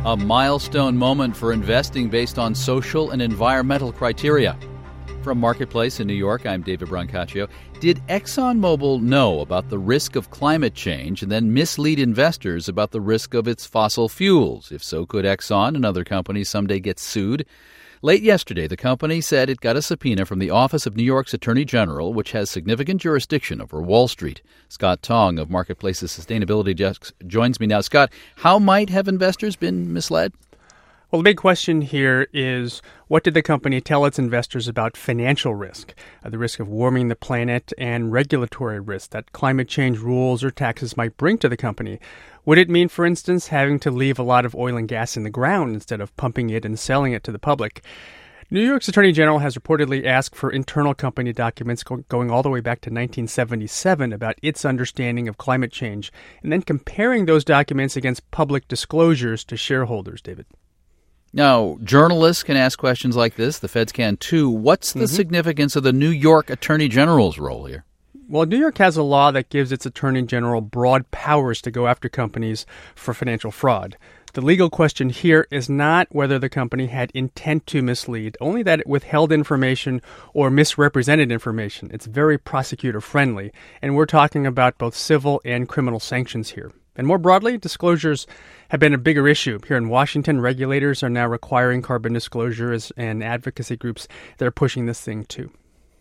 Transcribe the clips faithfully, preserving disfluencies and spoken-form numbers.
A milestone moment for investing based on social and environmental criteria. From Marketplace in New York, I'm David Brancaccio. Did ExxonMobil know about the risk of climate change and then mislead investors about the risk of its fossil fuels? If so, could Exxon and other companies someday get sued? Late yesterday, the company said it got a subpoena from the Office of New York's Attorney General, which has significant jurisdiction over Wall Street. Scott Tong of Marketplace's Sustainability Desk joins me now. Scott, how might have investors been misled? Well, the big question here is, what did the company tell its investors about financial risk, uh, the risk of warming the planet, and regulatory risk that climate change rules or taxes might bring to the company? Would it mean, for instance, having to leave a lot of oil and gas in the ground instead of pumping it and selling it to the public? New York's Attorney General has reportedly asked for internal company documents go- going all the way back to nineteen seventy-seven about its understanding of climate change, and then comparing those documents against public disclosures to shareholders, David. Now, journalists can ask questions like this. The feds can, too. What's the mm-hmm. significance of the New York Attorney General's role here? Well, New York has a law that gives its Attorney General broad powers to go after companies for financial fraud. The legal question here is not whether the company had intent to mislead, only that it withheld information or misrepresented information. It's very prosecutor-friendly, and we're talking about both civil and criminal sanctions here. And more broadly, disclosures have been a bigger issue. Here in Washington, regulators are now requiring carbon disclosures, and advocacy groups, they're pushing this thing too.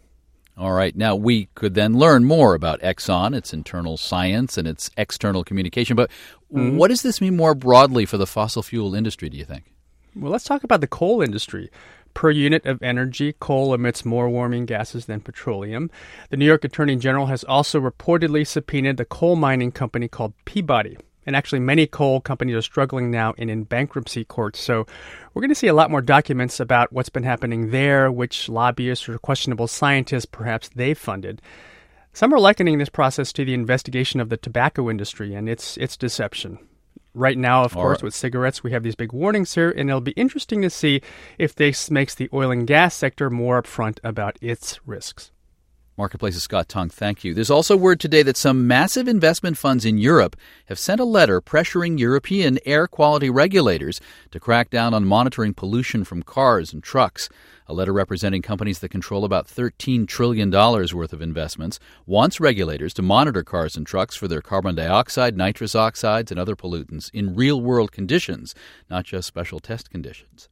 All right. Now, we could then learn more about Exxon, its internal science, and its external communication. But mm-hmm. what does this mean more broadly for the fossil fuel industry, do you think? Well, let's talk about the coal industry. Per unit of energy, coal emits more warming gases than petroleum. The New York Attorney General has also reportedly subpoenaed the coal mining company called Peabody. And actually, many coal companies are struggling now and in bankruptcy courts. So we're going to see a lot more documents about what's been happening there, which lobbyists or questionable scientists perhaps they funded. Some are likening this process to the investigation of the tobacco industry and its its deception. Right now, of All course, right. with cigarettes, we have these big warnings here, and it'll be interesting to see if this makes the oil and gas sector more upfront about its risks. Marketplace's Scott Tong, thank you. There's also word today that some massive investment funds in Europe have sent a letter pressuring European air quality regulators to crack down on monitoring pollution from cars and trucks. A letter representing companies that control about thirteen trillion dollars worth of investments wants regulators to monitor cars and trucks for their carbon dioxide, nitrous oxides, and other pollutants in real-world conditions, not just special test conditions.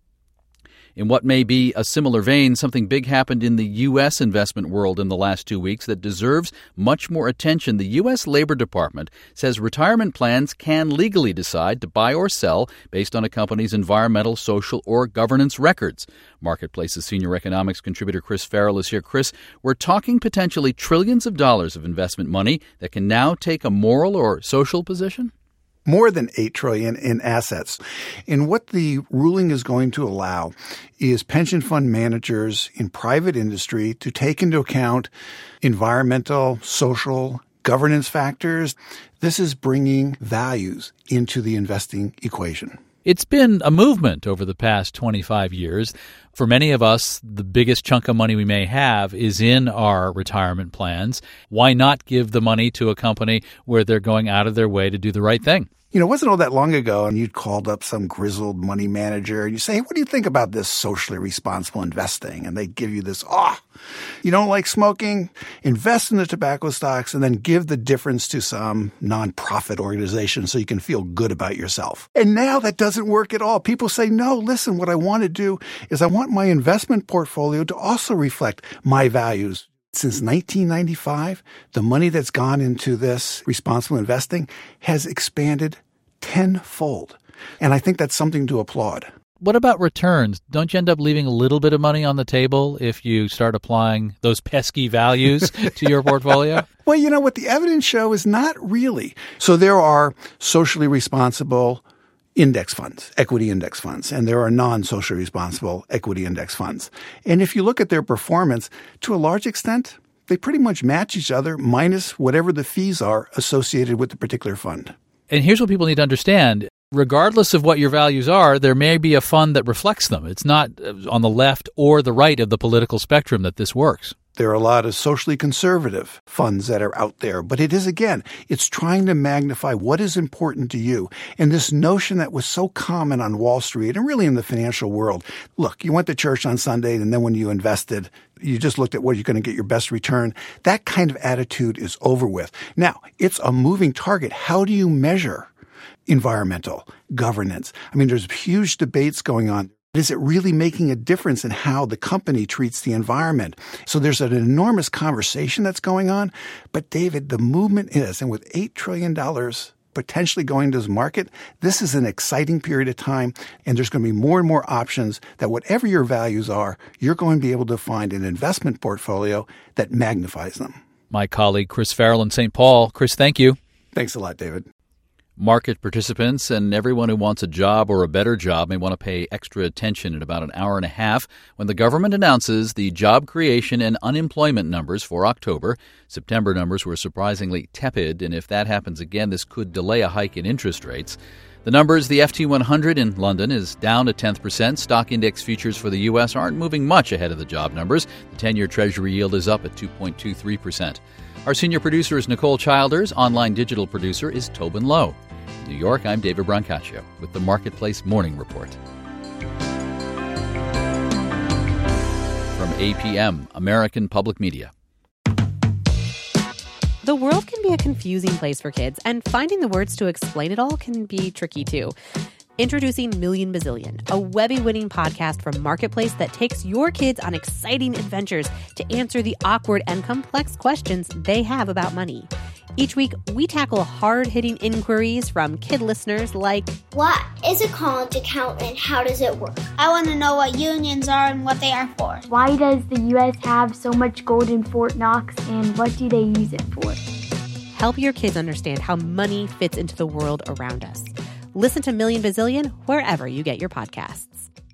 In what may be a similar vein, something big happened in the U S investment world in the last two weeks that deserves much more attention. The U S Labor Department says retirement plans can legally decide to buy or sell based on a company's environmental, social, or governance records. Marketplace's senior economics contributor Chris Farrell is here. Chris, we're talking potentially trillions of dollars of investment money that can now take a moral or social position? More than eight trillion dollars in assets. And what the ruling is going to allow is pension fund managers in private industry to take into account environmental, social, governance factors. This is bringing values into the investing equation. It's been a movement over the past twenty-five years. For many of us, the biggest chunk of money we may have is in our retirement plans. Why not give the money to a company where they're going out of their way to do the right thing? You know, it wasn't all that long ago, and you'd called up some grizzled money manager, and you say, hey, what do you think about this socially responsible investing? And they'd give you this, oh, you don't like smoking? Invest in the tobacco stocks and then give the difference to some nonprofit organization so you can feel good about yourself. And now that doesn't work at all. People say, no, listen, what I want to do is I want my investment portfolio to also reflect my values. Since nineteen ninety-five, the money that's gone into this responsible investing has expanded tenfold. And I think that's something to applaud. What about returns? Don't you end up leaving a little bit of money on the table if you start applying those pesky values to your portfolio? Well, you know what the evidence show is not really. So there are socially responsible index funds, equity index funds, and there are non-socially responsible equity index funds. And if you look at their performance, to a large extent, they pretty much match each other minus whatever the fees are associated with the particular fund. And here's what people need to understand. regardless of what your values are, there may be a fund that reflects them. It's not on the left or the right of the political spectrum that this works. There are a lot of socially conservative funds that are out there. But it is, again, it's trying to magnify what is important to you. And this notion that was so common on Wall Street and really in the financial world. Look, you went to church on Sunday, and then when you invested, you just looked at where you're going to get your best return. That kind of attitude is over with. Now, it's a moving target. How do you measure environmental governance? I mean, there's huge debates going on. Is it really making a difference in how the company treats the environment? So there's an enormous conversation that's going on. But, David, the movement is, and with eight trillion dollars potentially going to this market, this is an exciting period of time, and there's going to be more and more options that whatever your values are, you're going to be able to find an investment portfolio that magnifies them. My colleague Chris Farrell in Saint Paul. Chris, thank you. Thanks a lot, David. Market participants and everyone who wants a job or a better job may want to pay extra attention in about an hour and a half when the government announces the job creation and unemployment numbers for October. September numbers were surprisingly tepid, and if that happens again, this could delay a hike in interest rates. The numbers, the F T one hundred in London is down a tenth percent. Stock index futures for the U S aren't moving much ahead of the job numbers. The ten-year Treasury yield is up at two point two three percent. Our senior producer is Nicole Childers. Online digital producer is Tobin Lowe. In New York, I'm David Brancaccio with the Marketplace Morning Report. From A P M, American Public Media. The world can be a confusing place for kids, and finding the words to explain it all can be tricky too. Introducing Million Bazillion, a Webby-winning podcast from Marketplace that takes your kids on exciting adventures to answer the awkward and complex questions they have about money. Each week, we tackle hard-hitting inquiries from kid listeners like, what is a college account and how does it work? I want to know what unions are and what they are for. Why does the U S have so much gold in Fort Knox, and what do they use it for? Help your kids understand how money fits into the world around us. Listen to Million Bazillion wherever you get your podcasts.